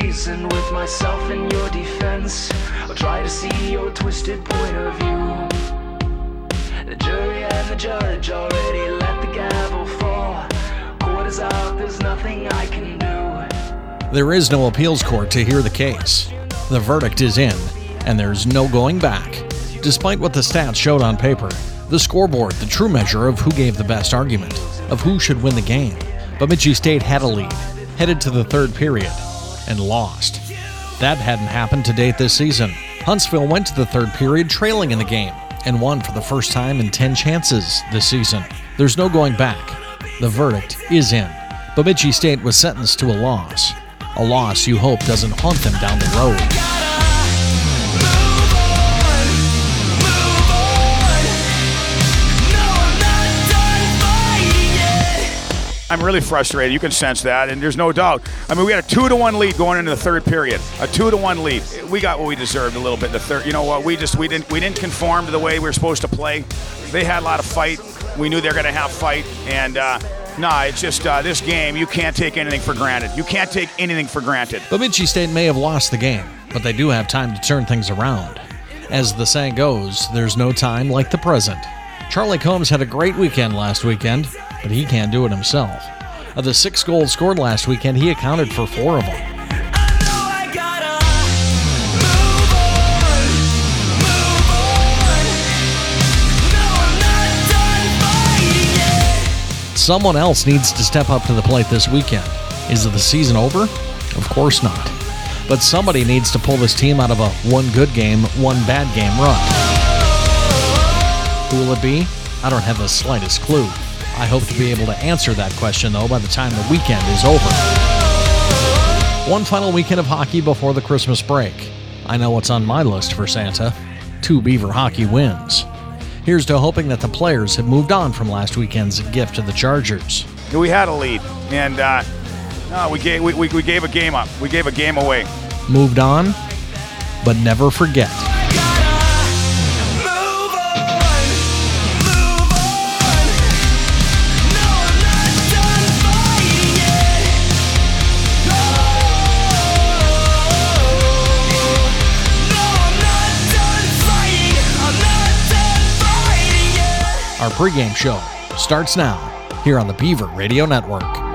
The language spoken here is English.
reason with myself in your defense. I'll try to see your twisted point of view. The jury and the judge already let the gavel fall. Court is out, there's nothing I can do. There is no appeals court to hear the case. The verdict is in, and there's no going back. Despite what the stats showed on paper, the scoreboard, the true measure of who gave the best argument, of who should win the game. Bemidji State had a lead, headed to the third period, and lost. That hadn't happened to date this season. Huntsville went to the third period trailing in the game, and won for the first time in 10 chances this season. There's no going back. The verdict is in. Bemidji State was sentenced to a loss. A loss you hope doesn't haunt them down the road. I'm really frustrated. You can sense that, and there's no doubt. I mean, we had a 2-1 lead going into the third period. A 2-1 lead. We got what we deserved a little bit in the third. You know what? We didn't conform to the way we were supposed to play. They had a lot of fight. We knew they were going to have fight, and it's just this game. You can't take anything for granted. You can't take anything for granted. Bemidji State may have lost the game, but they do have time to turn things around. As the saying goes, there's no time like the present. Charlie Combs had a great weekend last weekend, but he can't do it himself. Of the 6 goals scored last weekend, he accounted for 4 of them. Someone else needs to step up to the plate this weekend. Is the season over? Of course not. But somebody needs to pull this team out of a one good game, one bad game run. Who will it be? I don't have the slightest clue. I hope to be able to answer that question, though, by the time the weekend is over. One final weekend of hockey before the Christmas break. I know what's on my list for Santa. 2 Beaver hockey wins. Here's to hoping that the players have moved on from last weekend's gift to the Chargers. We had a lead, and we gave a game up. We gave a game away. Moved on, but never forget. Our pregame show starts now here on the Beaver Radio Network.